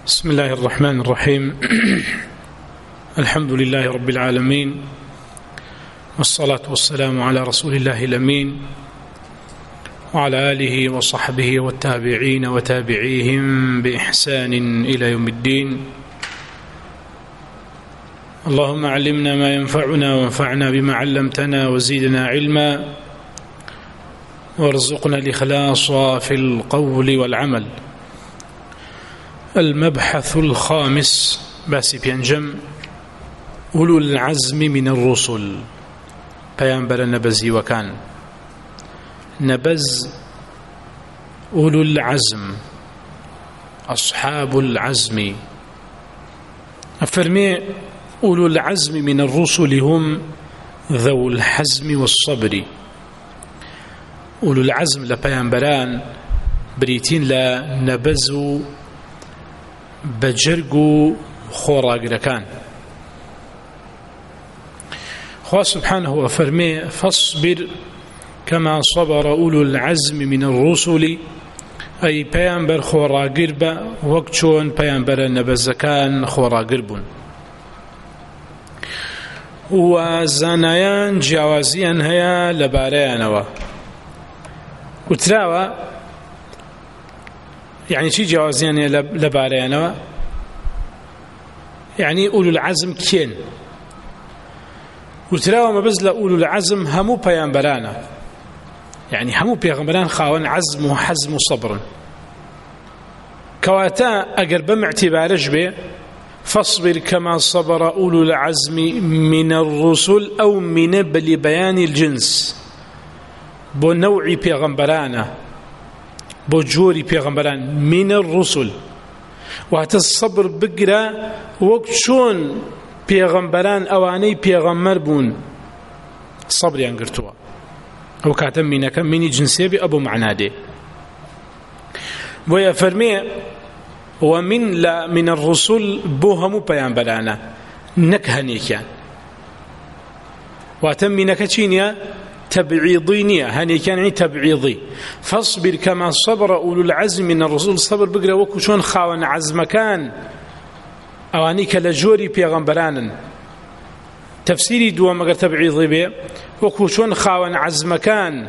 بسم الله الرحمن الرحيم. الحمد لله رب العالمين، والصلاة والسلام على رسول الله الأمين وعلى آله وصحبه والتابعين وتابعيهم بإحسان إلى يوم الدين. اللهم علمنا ما ينفعنا وانفعنا بما علمتنا وزيدنا علما وارزقنا الإخلاص في القول والعمل. المبحث الخامس باسی پێنجەم أولو العزم من الرسل، پەیامبەرە نەبەزیوەکان. نەبەز أولو العزم، أصحاب العزم. أفرمي أولو العزم من الرسل هم ذو الحزم والصبر. أولو العزم لپەیامبەران بریتین لە نەبەز و بەجرگ و خۆڕاگرەکان. خوا سبحانه وفرمي فاصبر كما صبر أولو العزم من الرسل، أي پەیامبەر خۆڕاگر بە وەک چۆن پەیامبەرە نەبەزەکان خۆڕاگر بوون. و زانایان جیاوازیان هەیە لەبارەیانەوە. وتراوە يعني چی جیاوازیان هەیە لەبارەیانەوە؟ يعني أولو العزم کێن؟ وتراوە مەبەست لە أولو العزم هەموو پەیامبەرانە، يعني هەموو پێغەمبەران خاوەن عزم و حەزم و سەبرن. کەواتە ئەگەر بەم اعتیبارەش بێ فاصبر كما صبر أولو العزم من الرسل أو من لبيان الجنس، بۆ نەوعی پێغەمبەرانە، بۆ جۆری پێغەمبەران من الرسل. واتە سەبر بگرە وەک چۆن پێغەمبەران ئەوانەی پێغەمبەر بوون سەبریان گرتووە. ئەو کاتە مینەکە مینی جنسیە بێ ئەبوو معنا دێ. بۆیە فەرمێ ومن من الرسل بۆ هەموو پەیامبەرانە، نەک هەنێکیان. واتە مینەکە چی نییە؟ تبعيضي نية، هنيكان يعني تبعيضي. فاصبر كما صبر أولو العزم من الرسول، صبر بقرا وكو شون خاون عزمكان أوانيك لجوري بيغمبران. تفسيري دوا مقر تبعيضي بي وكو شون خاون عزمكان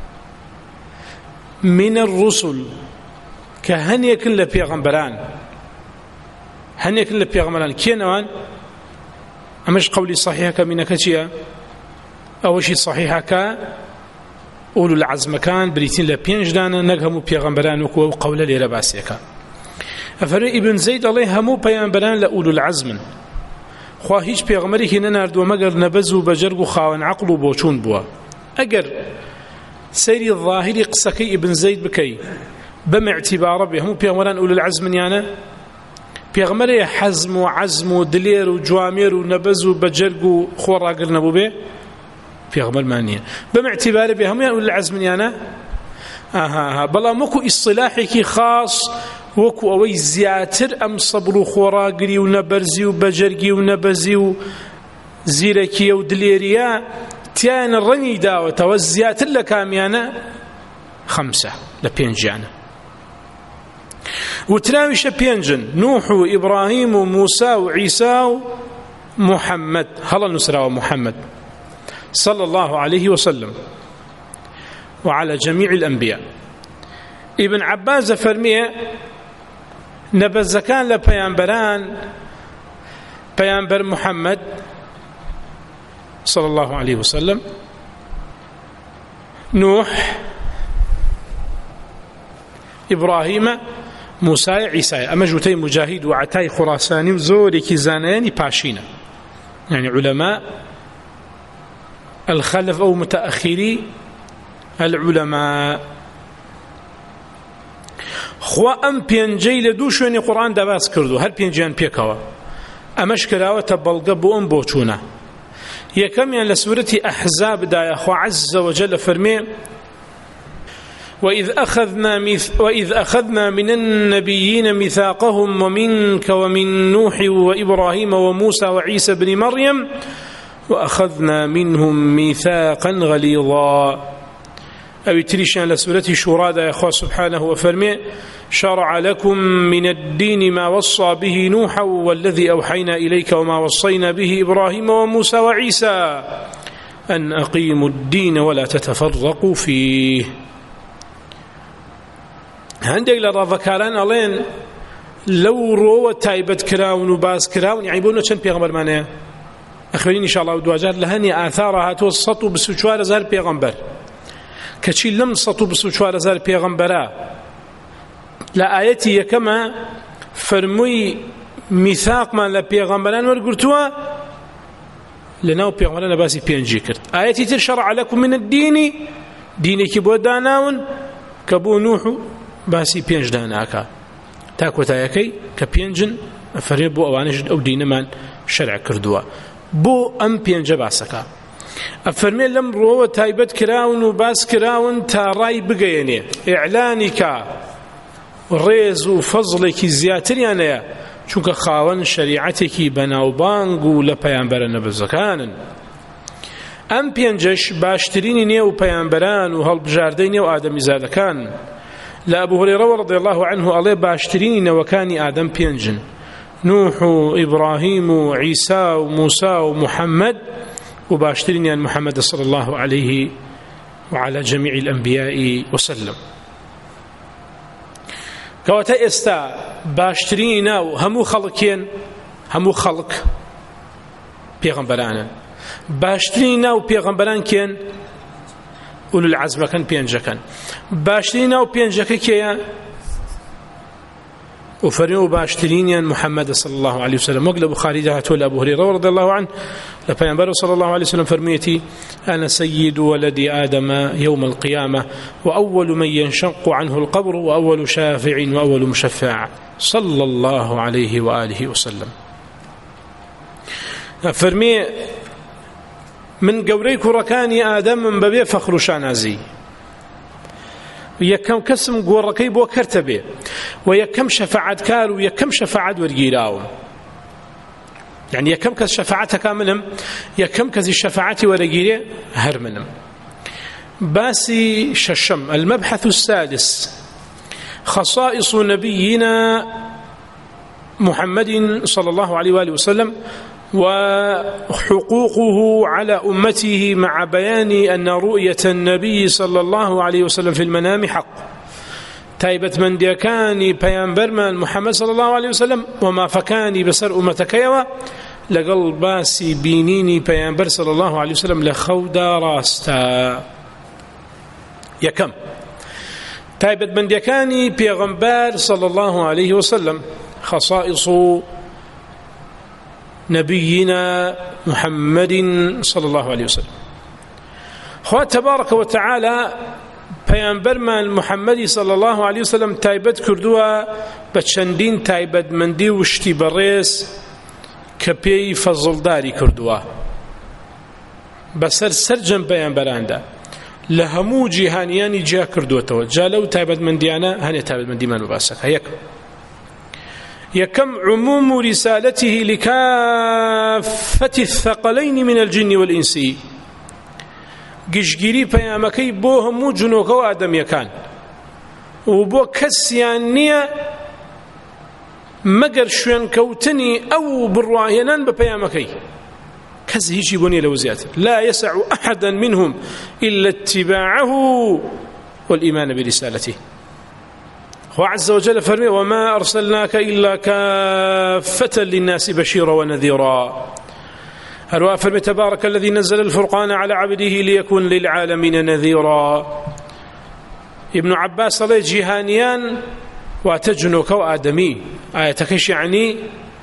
من الرسل كهنيك لبيغمبران، هنيك لبيغمبران كينوان. أمش قولي صحيحة كمينك شيئا أول شيء صحيحة كا أولو العزم كان بريتين لبينج دانا نقهمو بيغمبران وكو قولة لرباسيكا. أفرمي ابن زيد الله همو بيغمبران لأولو العزم. خواه هيج بيغمبري هنا ناردو مقر نبزو بجرقو خاون عقلو بوچون بوا. أقر سيري الظاهري قسكي ابن زيد بكي بم اعتبار به همو بيغمبران أولو العزم يانا بيغمبري حزم وعزم ودلير وجوامير ونبزو بجرقو خوراقر نبو به پێغەمبەر مانیە. بەم اعتیبارە بێ هەمویان ئولو العزمن یانە؟ بەڵام وەکو ئیصطلاحێکی خاص وەکو ئەوەی زیاتر ئەم سەبر و خۆڕاگری و نەبەرزی و بەجەرگی و نەبەزی و زیرەکیە و دلێریە تیانە ڕەنی داوەتەوە زیاتر لە کامیانە؟ خەمسە لە پێنجیانە. وتراویشە پێنجن: نوح و ئیبراهیم و موسا و عیسا و محەممەد. هەڵە نووسراوە محەممەد صلى الله عليه وسلم وعلى جميع الأنبياء. ابن عباس فرميه نبزكان لبيامبران بيامبر محمد صلى الله عليه وسلم، نوح، إبراهيم، موسى، عيسى. أما جوتي مجاهد وعتاي خراساني وزوري كيزانياني باشينا، يعني علماء الخلف أو متأخري العلماء. خوا أم بينجي لدو شويني قرآن داباس كردو، هل بينجيان بيكوا أمش كراوة بلغبو أم بوچونا. يكم يعني لسورة أحزاب دايا خوا عز وجل فرمي وإذ أخذنا من النبيين ميثاقهم ومنك ومن نوح وإبراهيم وموسى وعيسى بن مريم وأخذنا منهم ميثاقا غليظا. أو تريشان لسورة شورى دا يخوى سبحانه وفرمي شرع لكم من الدين ما وصى به نوحا والذي أوحينا إليك وما وصينا به إبراهيم وموسى وعيسى أن أقيموا الدين ولا تتفرقوا فيه. عندك لرافكاران ألين لو روى تايبت كراون وباس كراون يعني بونو چند پیغمبر مانه أخبرين إن شاء الله ودواجات لهني آثارها توسطوا بسوچوار زار پیغمبر كشي لم سطوا بسوچوار زار پیغمبرا لا آيتي يكما فرمي ميثاق من لبيغمبران ورقرتوا لناو پیغمبران باسي بينجي كرت آيتي تشرع لكم من الدين دينك بوداناون كبو نوح باسي بينج داناكا تاكو تايكي كبينجن فريبو اوانج او دينمان شرع كردوا بو ام بينج باسكا افرمي لم رو تايبت كراون وباس كراون تاراي بقيني اعلانك ريز وفضلك زياتر يعني چونکە خاوەن شریعەتێکی بەناوبانگ و لە پەیامبەرە نەبەزەکانن. ئەم پێنجەش باشترینی نێو پەیامبەران و هەڵبژاردەی نێو ئادەمیزادەکان. لە ئەبوو هورەیرە رەضیەڵڵاهو عنه ئەڵێ باشترینی نەوەکانی ئادەم پێنجن: نوح و ئیبراهیم و عیسا و موسا و محەممەد و باشترینیان محەممەد صلی الله عليه وعلى جميع الأنبياء وسلم. كواتا استا باشترين ناو همو خلقين همو خلق پیغمبران باشترين ناو پیغمبران كين أولو العزم كان بينجكن باشترين ناو بينجك كيا وفرموا باشترين محمد صلى الله عليه وسلم. وقال بخاري جاءت ولا أبو هريرة رضي الله عنه لبينبر صلى الله عليه وسلم فرميتي: أنا سيد ولد آدم يوم القيامة وأول من ينشق عنه القبر وأول شافع وأول مشفع صلى الله عليه وآله وسلم. فرمي من قوريك ركاني آدم من ببي فخر شانازي ويكم كسم قوركي بو كرتبه ويكم شفاعت كار ويكم شفاعت ورقيراو يعني يكم كز شفاعتها كاملهم يكم كز الشفاعات ورقيره هرمنم. باسي ششم المبحث السادس: خصائص نبينا محمد صلى الله عليه وآله وسلم وحقوقه على أمته مع بيان أن رؤية النبي صلى الله عليه وسلم في المنام حق. تايبت من ديكاني بيانبرمان محمد صلى الله عليه وسلم وما فكاني بسر أمتكيوا لقل باسي بينيني بيانبر صلى الله عليه وسلم لخودا راستا. يكم تايبت من ديكاني بيغمبر صلى الله عليه وسلم خصائص نبينا محمد صلى الله عليه وسلم. خوا تبارك وتعالى پیامبرمان محمدی صلى الله عليه وسلم تایبەت کردووە بە چەندین تایبەتمەندی و شتی بەڕێز کە پێی فەزڵداری کردووە بەسەر سەرجەم پەیامبەراندا لە هەموو جیهانیانی جیا کردووەتەوە. جا لەو تایبەتمەندیانە هەنێ تایبەتمەندیمان بباسەکە. يكم عموم رسالته لكافة الثقلين من الجن والإنس. گشتگیری پەیامەکەی بۆ هەموو جنۆکە و ئادەمیەکان و بۆ کەسیان نییە مەگەر شوێنکەوتنی ئەو بڕواهێنان بە پەیامەکەی. کەس هیچی بۆ نییە لەوە زیاتر. لا يسع أحدا منهم إلا اتباعه والإيمان برسالته. هو عز وجل فرمي: وما أرسلناك إلا كافة للناس بشيرا ونذيرا. هل فرمي: تبارك الذي نزل الفرقان على عبده ليكون للعالمين نذيرا. ابن عباس عليه جهانيان واتجنوك وآدمي آياتكش يعني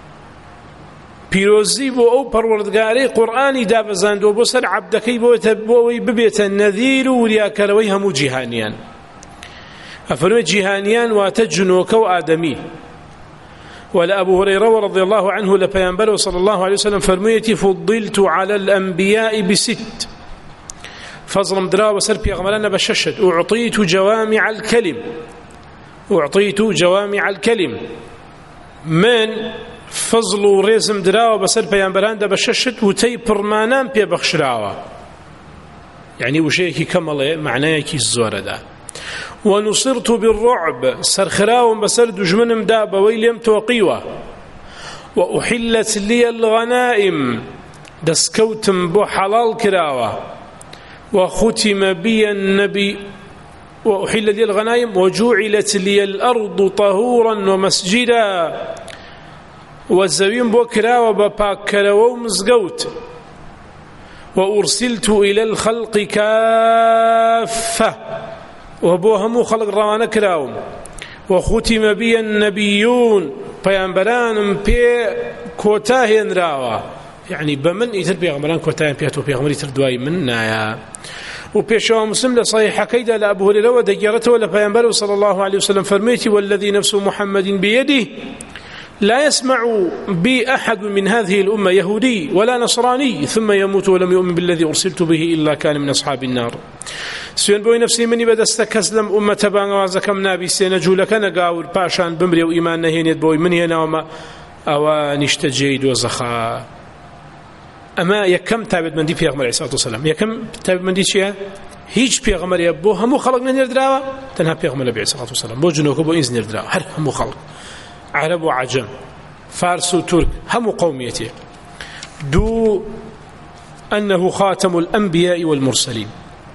بيروزي بو أو پروردگاري قرآني دابزاند وبصر عبدكي بوي ببيت النذير ولياكروي همو جهانيان. أفرمي جهانيان واتجنوك وآدمي. ولا أبو هريرة رضي الله عنه لبيانبره صلى الله عليه وسلم فرميتي: فضلت على الأنبياء بست. فضل مدرا وسر بيغمرنا بششد. أعطيت جوامع الكلم من فضل ريز مدرا وبسر بيانبران بششد وتي برمانان بيبخشراوا. يعني وشيكي كمله معنايكي الزورة ونصرت بالرعب سرخراو بسرد جمنم دابا ويليم توقيوة وأحلت لي الغنائم دسكوتم بو حلال كراوة وختم بي النبي وأحل لي الغنائم وجعلت لي الأرض طهورا ومسجدا والزوين بو كراوة بباك كراوة ومزقوت وأرسلت إلى الخلق كافة وبوهم خلق روانة كراوم وختم بي النبيون بيانبران بي كوتاهين راوا يعني بمن يتر بيغمران كوتاهين بياتو بيغمر يتر دواي مننا وبيشوا مسلم لصحيح كيدا لأبو هريرة ودجارته ولا بيانبر صلى الله عليه وسلم فرميتي والذي نفس محمد بيده لا يسمع بي أحد من هذه الأمة يهودي ولا نصراني ثم يموت ولم يؤمن بالذي أرسلت به إلا كان من أصحاب النار سوين بوي نفسي مني بدستكسلم أمة بانوازكم نابي سينجولك نقاور باشان بمري وإيمان نهينيت بوي من هنا وما أو نشتجيد وزخاء أما يكم تابد من دي في أغمر عيسى والسلام يكم تابد من دي شيء هيج في أغمر يبو همو خلق من يردراوة تنها في أغمر عيسى والسلام بو جنوك بو إنزن يردراوة هر همو خلق عرب وعجم فارس وترك هم قوميته دو أنه خاتم الأنبياء والمرسلين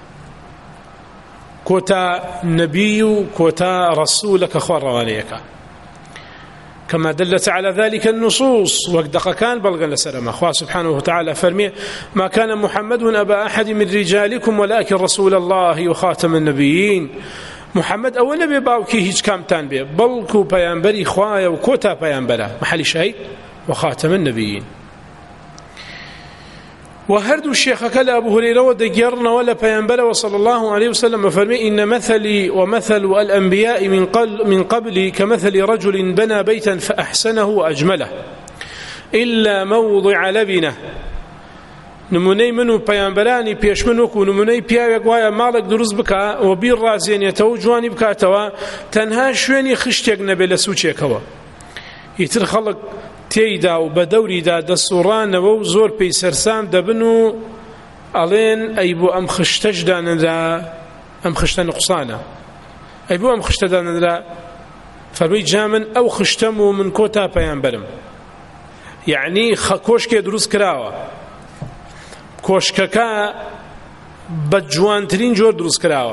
كوتا نبي كوتا رسولك خوار روانيك كما دلت على ذلك النصوص وقدق كان بلغا لسلم أخوة سبحانه وتعالى فرمي ما كان محمد أبا أحد من رجالكم ولكن رسول الله وخاتم النبيين محمد أول نبي باوكي هيج كامتان بيه بلكو بيانبري خوايا وكوتا بيانبرا محل شيء وخاتم النبيين وهردو الشيخ كلا أبو هريرة ودقيرنا ولا بيانبرا وصلى الله عليه وسلم فرمي إن مثلي ومثل الأنبياء من قبلي كمثل رجل بنى بيتا فأحسنه وأجمله إلا موضع لبنه نمونەی من و پەیامبەرانی پێش من وەکو نمونەی پیاوێک وایە ماڵێک دروست بکە و بیر ڕازێنێتەوە و جوانی بکاتەوە تەنها شوێنی خشتێک نەبێ لە سوچێکەوە ئیتر خەڵک تێیدا و بە دەوریدا دەسوڕانەوە و زۆر پێی سەرسام دەبن و ئەڵێن ئەی بۆ ئەم خشتەش دانەدرا ئەم خشتە نقصانە ئەی بۆ ئەم خشتە دانەدرا فەرمووی جا من ئەو خشتەم و من کۆتا پەیامبەرم یعنی کۆشکێ دروست کراوە کۆشکەکە بە جوانترین جۆر دروست کراوە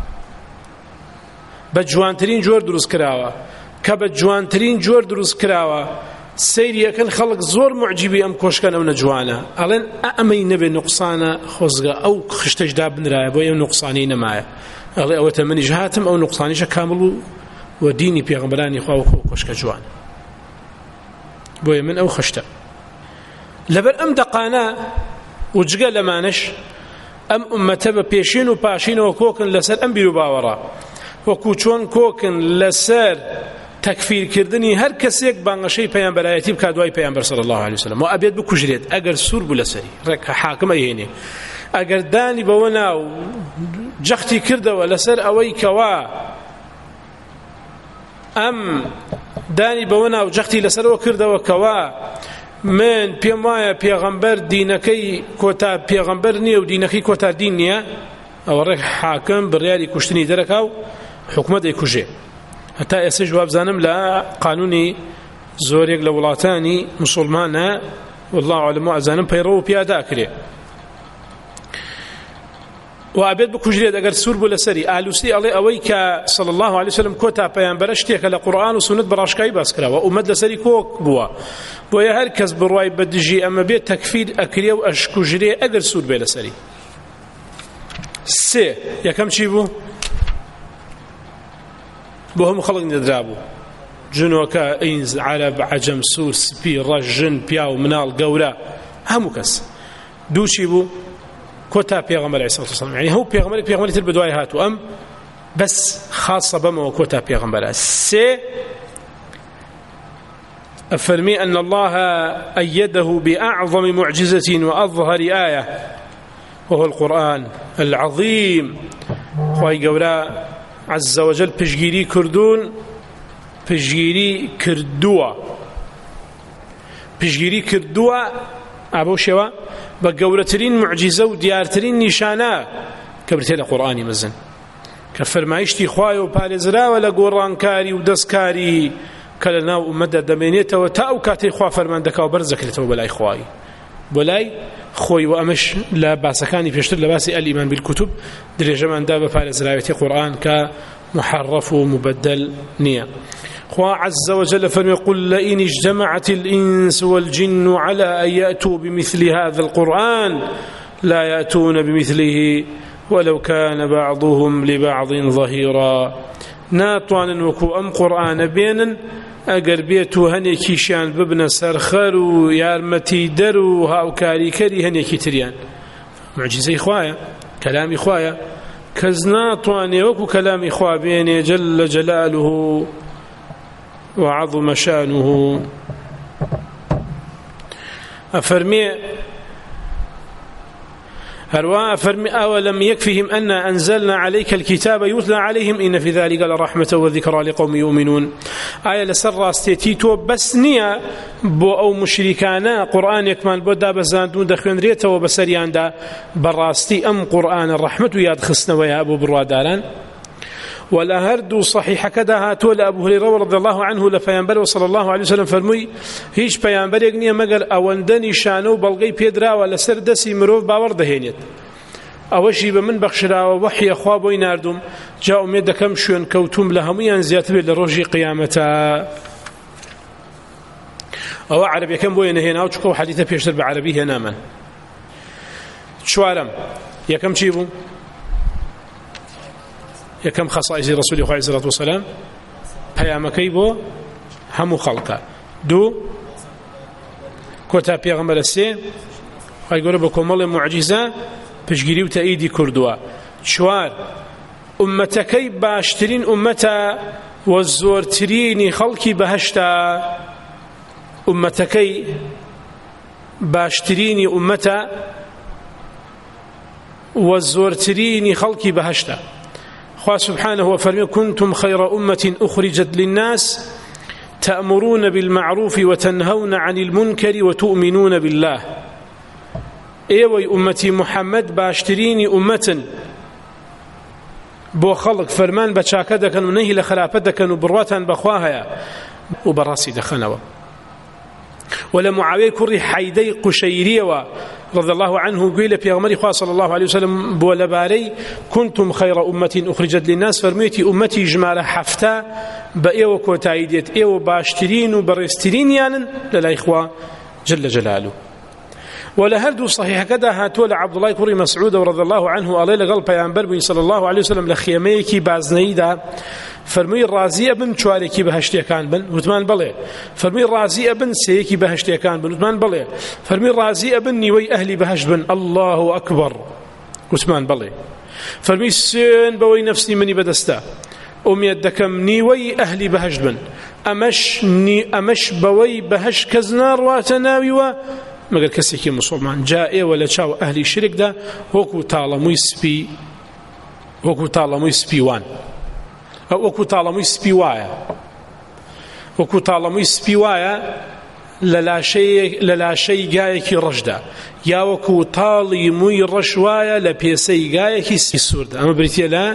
بە جوانترین جۆر دروست کراوە کە بە جوانترین جۆر دروست کراوە سەیریەکەن خەڵک زۆر معجیبی ئەم کۆشکەن ئەو نەجوانە ئەڵێن ئەمەی نەبێ نوقسانە خۆزگە ئەو خشتەشدا بنرایە بۆ ئەو نوقسانەی نەمایە ئەڵێ ئەوەتە منیش هاتم ئەو نوقسانیشە کامل و دینی پێغەمبەرانی خوا و کۆشکە جوان بۆیە من ئەو خشتە لەبەر ئەم دەقانە وجگە لەمانش ئەم ئومەتە بە پێشین و پاشینەوە کۆکن لەسەر ئەم بیر و باوەڕە وەکو چۆن کۆکن لەسەر تەکفیرکردنی هەر کەسێک بانگەشەی پەیامبەرایەتی بکات دوای پەیامبەر صلی الله علیه وسلم و ئەبێت بکوژرێت ئەگەر سوور بوو لەسەری ڕێک حاکم ئەهێنێ ئەگەر دانی بەوە ناو جەختی کردەوە لەسەر ئەوەی کەوا ئەم دانی بەوە ناو جەختی لەسەرەوە کردەوە کەوا من پێم وایە پێغەمبەر دینەکەی کۆتا پێغەمبەر نییە و دینەکەی کۆتا دین نییە ئەوە ڕێک حاکم بڕیاری کوشتنی دەرەکا و حکومەت دەیکوژێ هەتا ئێستا جواب زانم لە قانونی زۆرێک لە وڵاتانی موسڵمانە والله عالم و ئەزانم پەیڕەوە و پیادا کرێ و ئەبێت بکوژرێت ئەگەر سوور بوو لەسەری ئالوسی ئەڵێ ئەوەی کە صلی الله علیه وسلم کۆتا پەیامبەرە شتێکە لە قورئان و سونەت بەڕاشکایی باس کراوە ئومەت لەسەری کۆک بووە بۆیە هەر کەس بڕوای بە دژی ئەمە بێت تەکفیر ئەکرێ و ئەشکوژرێ ئەگەر سوور بێ لەسەری سێ یەکەم چی بوو بۆ هەموو خەڵک نەدرا بوو جنۆکە ئینز عەرەب عەجەم سوور سپی ڕەش ژن پیا و مناڵ گەورە هەموو کەس دوو چی بوو كوتا بيغمبر عيسى والسلام يعني هو بيغمبر تر بدواي هاتو أم بس خاصة بما وكوتا بيغمبر سي أفرمي أن الله أيده بأعظم معجزة وأظهر آية وهو القرآن العظيم خواهي قولا عز وجل بجيري كردون بجيري كردوا ئابە شێوە بە گەورەترین معجیزە و دیارترین نیشانە کە بریتێ لە قورئانی مەزن کە فەرمایشتی خوایە و پارێزراوە لە گۆڕانکاری و دەستکاری کە لە ناو ئومەتدا دەمێنێتەوە تا ئەو کاتەی خوا فەرمان دەکا و بەرز دەکرێتەوە بەلای خوای بۆ لای خۆی و ئەمەش لە باسەکانی پێشتر لە باسی ئەلئیمان بالکوتوب درێژەماندا بە پارێزراوێتی قورئان کە محرف و مبدل نییە. خوا عز وجل فرمي قل لئن اجتمعت الإنس والجن على أن يأتوا بمثل هذا القرآن لا يأتون بمثله ولو كان بعضهم لبعض ظهيرا. ناتوان وكو أم قرآن بينا أقر بيتو هنيكي شان ببنا سرخر يارمتي درو هاو كاريكري هنيكي تريان معجزة إخوايا كلام إخوايا كزناتوان وكو كلام إخوا بيني جل جلاله وعظم شانه. أفرمي أولم يكفهم أن أنزلنا عليك الكتاب يتلى عليهم إن في ذلك لرحمة وذكرى لقوم يؤمنون. آية لسر استيتيتو بس نيا بو أو مشركانا قرآن يكمل بو دا بزاندون دخوين ريتا وبسريان دا براستي أم قرآن الرحمة وياد خسنا ويا أبو برواداران ولا هردو صحيح كذا هاتوا لأبو هريرة رضي الله عنه لفيانبر صلى الله عليه وسلم فرمي هيش بيانبر يقني مقر أوندني شانو بلغي بيدرا ولا سردسي مروف باور دهينيت أوشي بمن بخشرا ووحي أخوابوي ناردم جاءوا ميدا كم شون كوتوم لهميان زياتبه لرجي قيامتا أو عربي كم بوين هنا وشكو حديثة بيشتر بعربي هنا من شوارم يا كم شيبو يكم خصائص رسول الله عليه الصلاة والسلام پیامەکەی بۆ هەموو خەڵکە دوو کۆتا پێغەمبەرە سێ خی گەورە بە کۆمەڵی موعجیزە پشگیری و تەئیدی کردووە چوار ئومەتەکەی باشترین ئومەتە و زۆرترینی خەڵکی بەهەشتە ئومەتەکەی باشترینی ئومەتە و زۆرترینی خەڵکی بەهەشتە. خواه سبحانه وفرمي كنتم خير أمة أخرجت للناس تأمرون بالمعروف وتنهون عن المنكر وتؤمنون بالله. ايوي أمتي محمد باشتريني أمة بو خلق فرمان بچاكا دكن ونهي لخلافة دكن وبرواتان بخواها وبراسي دخنوا ولا معاوية كري حيدي قشيرية رضي الله عنه قيل في غمر خواه صلى الله عليه وسلم بولباري كنتم خير أمة أخرجت للناس فرميتي أمتي جمال حفتا بأيو كوتايديت ايو باشترين وبرسترين يعني للا إخوة جل جلاله. ولا هردو صحيح كذا هاتول عبد الله كري مسعود رضي الله عنه عليه لقلب ينبر صلى الله عليه وسلم لخيميكي بازنيدا فرمي الرازي ابن چوارێکی بەهشتیەکان بن وتمان بڵێ فرمي الرازي ابن سەیەکی بەهشتیەکان بن وتمان بڵێ فرمي الرازي ابن نیوەی ئەهلی بەهشت بن الله أكبر وتمان بڵێ فرمي سێن بەوەی نفسی منی بەدەستە ئومێد دەکەم نیوەی ئەهلی بەهشت بن ئەمەش بەوەی بەهشت کەس ناڕواتە ناویوە مەگەر کەسێکی مسلمان جا ئێوە لە چاو ئەهلی شرکدا وەکو تاڵەمووی سپیوان وەکو تاڵەمووی سپی وایە لە لاشەی گایەکی ڕەشدا یا وەکو تاڵی مووی ڕەش وایە لە پێسەی گایەکی سووردا. ئەمە بریتیە لە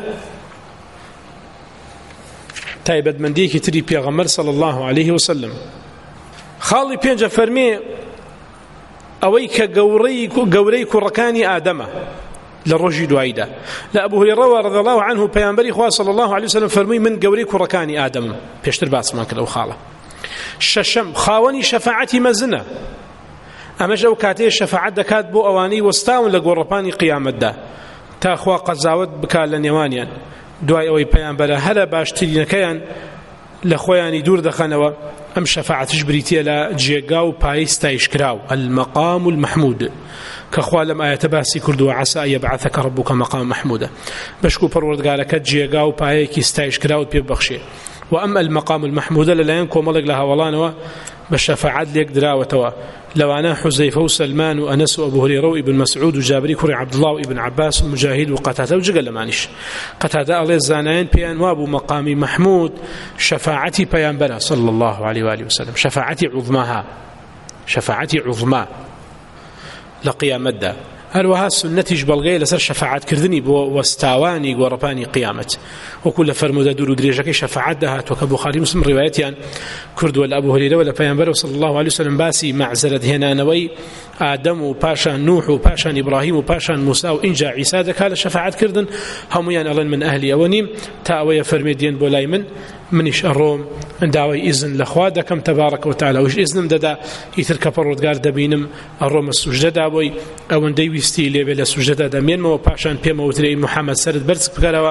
تایبەتمەندیەکی تری پێغەمبەر صلی الله عليه وسلم. خاڵی پێنجە فەرمێ ئەوەی کە گەورەی کوڕەکانی ئادەمە لروجي دوائدا. لأبو هريرة رضي الله عنه بيانبري خواه صلى الله عليه وسلم فرمي من قوري كركاني آدم بيشتر باس ما كده وخاله. ششم خاوني شفاعتي مزنة أما جو كاتي الشفاعة دكات بو أواني وستاون لقرباني قيامة دا تاخوا قزاوت بكال نيوانيا دواي أوي بيانبرا هلا باشترين كيان لخواني دور دخانوا أم شفاعة تجبريتي لا جيغاو بايس تايشكراو المقام المحمود كخوالم آيات باسي كردوا عسى أن يبعثك ربك مقام محمودا بشكو پروردگارك جيغاو بايكي ستايشكراو بيبخشي وأما المقام المحمود لا ينكو ملق لها ولانوا بالشفاعات ليك دراوتوا لو أنا حزيفة وسلمان وأنس وأبو هريرة وابن مسعود وجابري كري عبد الله وابن عباس ومجاهد وقتادة وجقل مانيش قتادة الله الزانين بيان وابو مقام محمود شفاعتي بيان بلا صلى الله عليه وآله وسلم شفاعتي عظماها لقيامة هەروەها سنەتیش بەڵگەیە لەسەر شەفاعەتکردنی بۆ وەستاوانی گۆڕەپانی قیامەت وەکو لە فەرموودە دوور و درێژەکەی شەفاعەت داهاتوە کە بوخاری مسلم ڕیوایەتیان کردووە لە ئەبوو هورەیرە لە پەیامبەر صلی الله علیه وسلم باسی مەعزەرەت هێنانەوەی ئادەم و پاشان نوح و پاشان ئیبراهیم و پاشان موسا و ئینجا عیسا دەکات لە شەفاعەتکردن هەموویان ئەڵێن من ئەهلی ئەوە نیم تا ئەوەیە فەرمێ دێن بۆ لای منیش ئەڕۆم داوای ئیزن لەخوا دەکەم تەبارەکە و تەعالا وش ئیزنم دەدا ئیتر کە پەروەردگار دەبینم ئەڕۆمە سوژدەدا بۆی ئەوەندەی ویستی لێبێ لە سوژدەدا دەمێنمەوە پاشان پێمەوترێ محەممەد سەرت بەرز بکەرەوە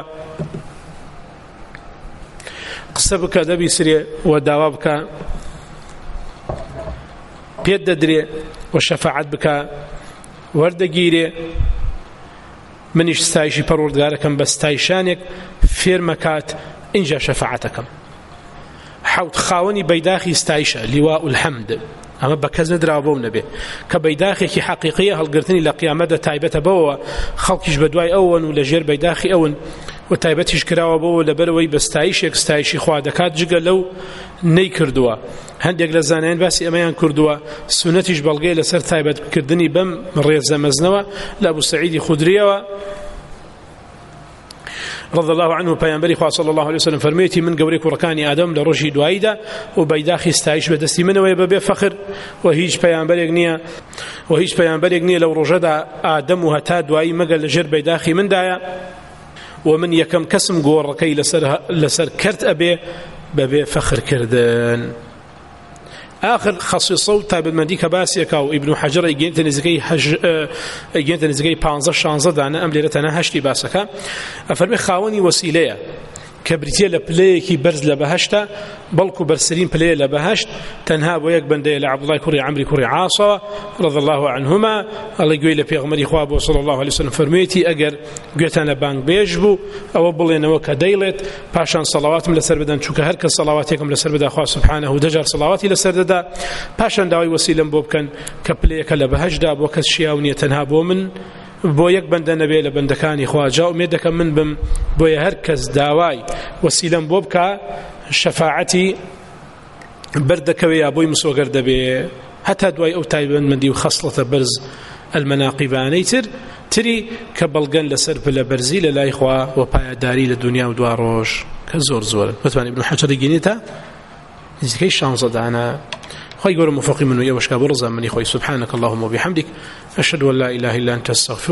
قسە بکە دەبی سرێ و داوا بکە پێت دەدرێ و شەفاعەت بکە وەردەگیرێ منیش ستایشی پەروەردگارەکەم بە ستایشانێک فێرمەکات اینجا شەفاعەتەکەم حوت خاوەنی بەیداخی ستایشە لیواء الحەمد ئەمە بە کەس نەدراوە بۆم نەبێ کە بەیداخێکی حەقیقیە هەڵگرتنی لە قیامەتە تایبەتە بەوە خەڵکیش بە دوای ئەوەن و لەژێر بەیداخی ئەون و تایبەتیش کراوە بەوە لەبەرەوەی بە ستایشێک ستایشی خوا دەکات جگە لەو نەیکردووە هەندێک لە زانایان باسی ئەمەیان کردووە سنەتیش بەڵگەی لەسەر تایبەتکردنی بەم ڕێزە مەزنەوە لە ئەبوو سەعیدی خودریەوە رضي الله عنه پیامبری خوا صلی الله علیه وسلم فرمیتی من گەورەی کوڕەکانی ئادەم لە ڕۆژی دواییدا و بەیداخی ستایش بەدەستی منەوەی بەبێ فەخر و هیچ پەیامبەرێک نییە لەو ڕۆژەدا ئادەم و هەتا دوایی مەگە لەژێر بەیداخی مندایە و من یەکەم کەسم گۆڕەکەی لەسەر کرد ئەبێ بەبێ فەخرکردن آخر خصيصة وتابعمندي كباسيكا وابن حجر يجينت نزكي 15 دانه ام ليرتنا هشتي باسكا افرمي خاوني وسيله كبريتيه لبلايكي برز لبهشتا بلكو برسلين بلاي لبهشت تنها ويك بندي لعبد الله كوري عمري كوري عاصه رضي الله عنهما الله يقول لبيغمري خواب صلى الله عليه وسلم فرميتي اگر قلتنا بانك بيجبو او بلينا وكديلت باشان صلوات من لسر بدن چوك هر صلواتكم لسر بدا خواه سبحانه دجر صلواتي لسر ددا باشان داوي وسيلم بوبكن كبلايك لبهشدا بوكس شياونيه تنها بومن بۆ یەک بەندە نەبێ لە بەندەکانی خواجا ومێ دەکەم من بم بۆیە هەر کەس داوای وەسیلەم بۆ بکە شەفاعەتی بەردەکەوێ یا بۆی مسۆگەر دەبێ هەتا دوای ئەو تایبەتمەندی و خەسڵەتە بەرز ئەلمەناقیبانەی تری کە بەڵگەن لەسەر پلە بەرزی لە لای خوا و پایەداری لە دنیا و دوا ڕۆژ کە زۆر زۆرن بتوانێت ابن حەجەر گینێتە نزیکەی 16 دانە خۆی گەورە موفقی من و ئێوەشکا بۆ ڕزامەنی خۆی سبحانك اللهم وبحمدك أشهد أن لا إله إلا أنت أستغفرك